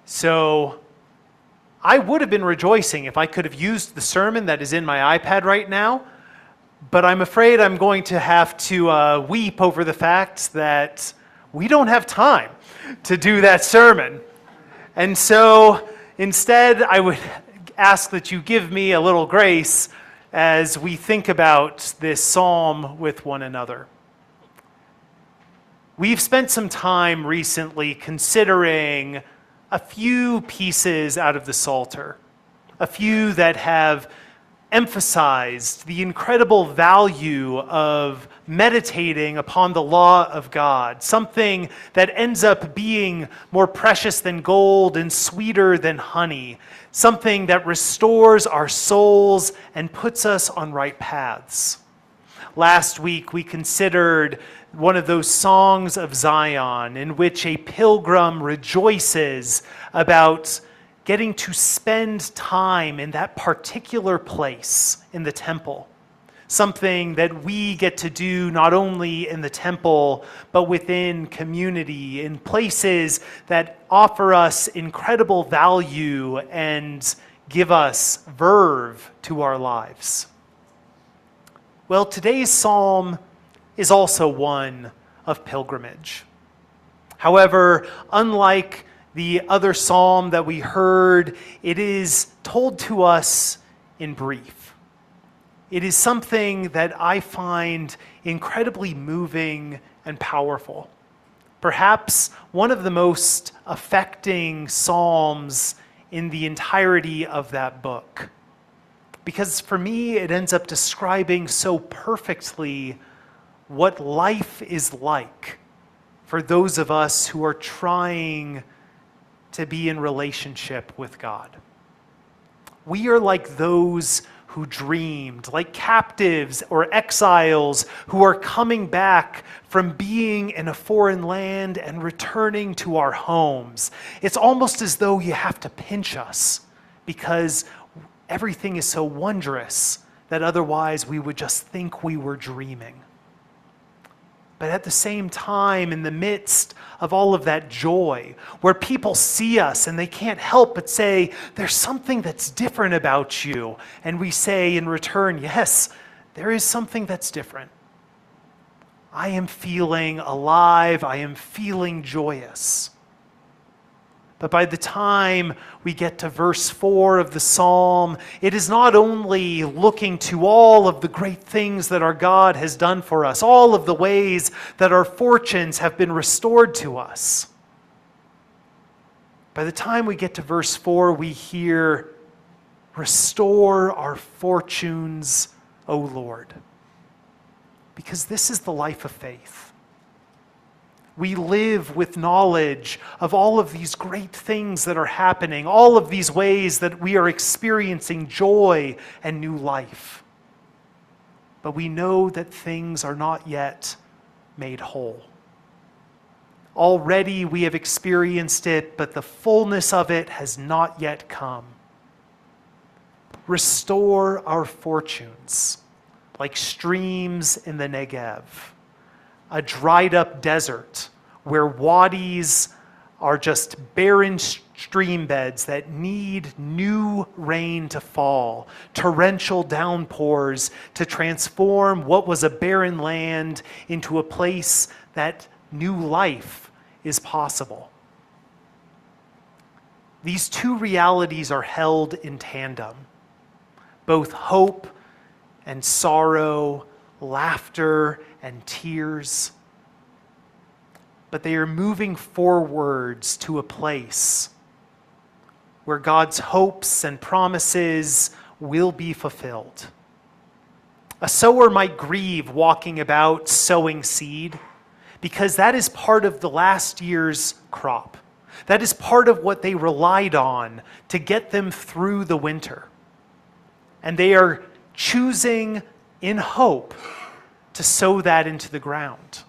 So I would have been rejoicing if I could have used the sermon that is in my iPad right now, but I'm afraid I'm going to have to weep over the fact that we don't have time to do that sermon. And so instead, I would ask that you give me a little grace as we think about this psalm with one another. We've spent some time recently considering a few pieces out of the Psalter, a few that have emphasized the incredible value of meditating upon the law of God, something that ends up being more precious than gold and sweeter than honey, something that restores our souls and puts us on right paths. Last week, we considered one of those songs of Zion in which a pilgrim rejoices about getting to spend time in that particular place in the temple. Something that we get to do not only in the temple, but within community, in places that offer us incredible value and give us verve to our lives. Well, today's psalm is also one of pilgrimage. However, unlike the other psalm that we heard, it is told to us in brief. It is something that I find incredibly moving and powerful. Perhaps one of the most affecting psalms in the entirety of that book. Because for me, it ends up describing so perfectly what life is like for those of us who are trying to be in relationship with God. We are like those who dreamed, like captives or exiles who are coming back from being in a foreign land and returning to our homes. It's almost as though you have to pinch us because everything is so wondrous that otherwise we would just think we were dreaming. But at the same time, in the midst of all of that joy, where people see us and they can't help but say, there's something that's different about you. And we say in return, yes, there is something that's different. I am feeling alive. I am feeling joyous. But by the time we get to verse 4 of the psalm, it is not only looking to all of the great things that our God has done for us, all of the ways that our fortunes have been restored to us. By the time we get to verse 4, we hear, "Restore our fortunes, O Lord." Because this is the life of faith. We live with knowledge of all of these great things that are happening, all of these ways that we are experiencing joy and new life. But we know that things are not yet made whole. Already we have experienced it, but the fullness of it has not yet come. Restore our fortunes like streams in the Negev. A dried up desert where wadis are just barren stream beds that need new rain to fall, torrential downpours to transform what was a barren land into a place that new life is possible. These two realities are held in tandem. Both hope and sorrow, laughter and tears, but they are moving forwards to a place where God's hopes and promises will be fulfilled. A sower might grieve walking about sowing seed because that is part of the last year's crop. That is part of what they relied on to get them through the winter. And they are choosing in hope to sow that into the ground.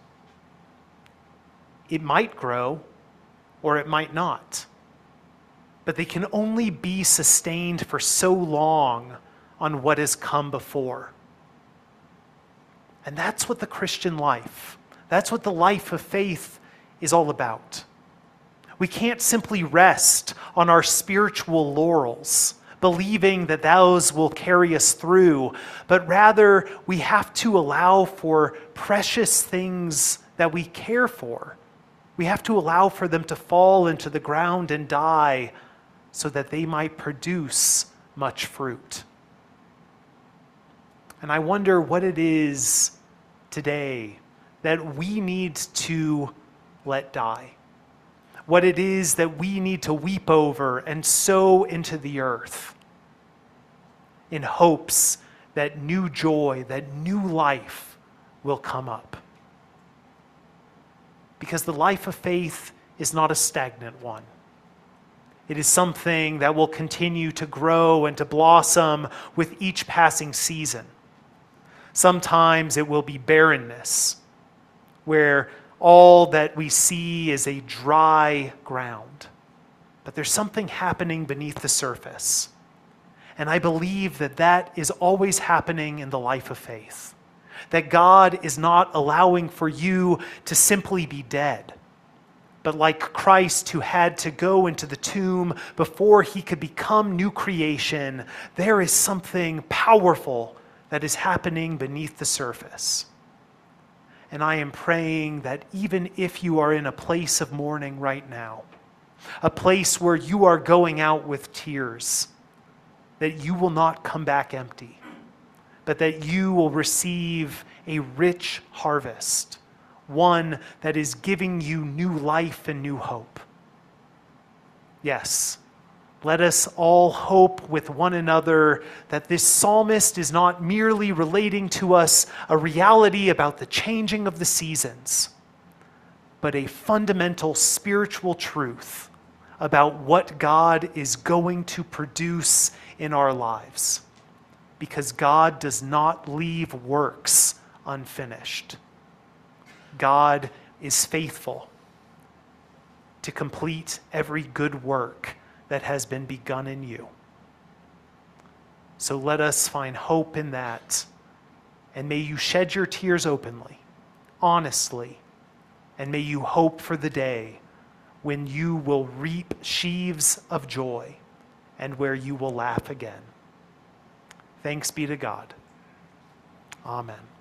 It might grow or it might not, but they can only be sustained for so long on what has come before. And that's what the Christian life, that's what the life of faith is all about. We can't simply rest on our spiritual laurels, believing that those will carry us through, but rather we have to allow for precious things that we care for. We have to allow for them to fall into the ground and die so that they might produce much fruit. And I wonder what it is today that we need to let die. What it is that we need to weep over and sow into the earth in hopes that new joy, that new life will come up. Because the life of faith is not a stagnant one. It is something that will continue to grow and to blossom with each passing season. Sometimes it will be barrenness, where all that we see is a dry ground. But there's something happening beneath the surface. And I believe that that is always happening in the life of faith. That God is not allowing for you to simply be dead, but like Christ, who had to go into the tomb before he could become new creation, there is something powerful that is happening beneath the surface. And I am praying that even if you are in a place of mourning right now, a place where you are going out with tears, that you will not come back empty, but that you will receive a rich harvest, one that is giving you new life and new hope. Yes, let us all hope with one another that this psalmist is not merely relating to us a reality about the changing of the seasons, but a fundamental spiritual truth about what God is going to produce in our lives. Because God does not leave works unfinished. God is faithful to complete every good work that has been begun in you. So let us find hope in that. And may you shed your tears openly, honestly, and may you hope for the day when you will reap sheaves of joy and where you will laugh again. Thanks be to God. Amen.